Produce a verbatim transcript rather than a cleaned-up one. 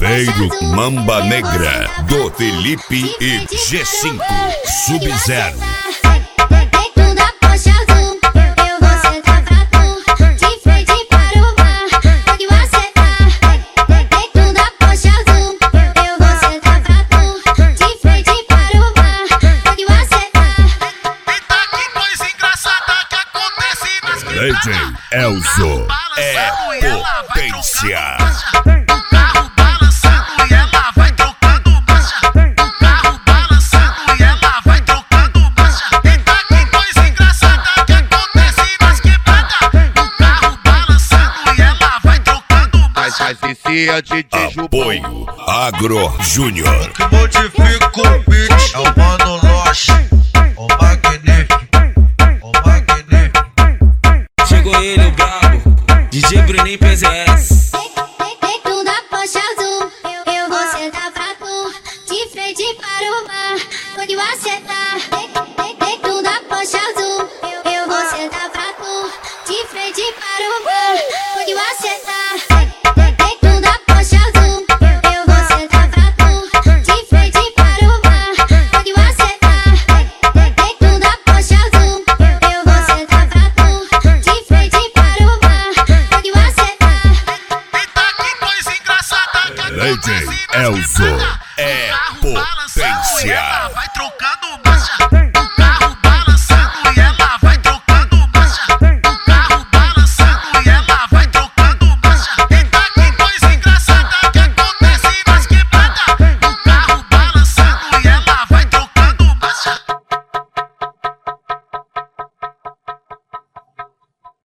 Veio Mamba Negra, do Felipe e G cinco, Sub-Zero. Dentro da Porsche azul, eu vou sentar pra tu. De frente para o bar, onde você tá. Dentro da Porsche azul, eu vou sentar pra tu. De frente para o bar, onde você tá. Eita, que coisa engraçada que acontece nas D J Elzo é potência. O carro balançando e ela vai trocando marcha. O carro balançando e ela vai trocando marcha. Eita, que coisa engraçada que acontece nas quebradas. O carro balançando e ela vai trocando marcha. Mas vicia de Apoio Agro Júnior. modifica o beat, é o Mano Loche.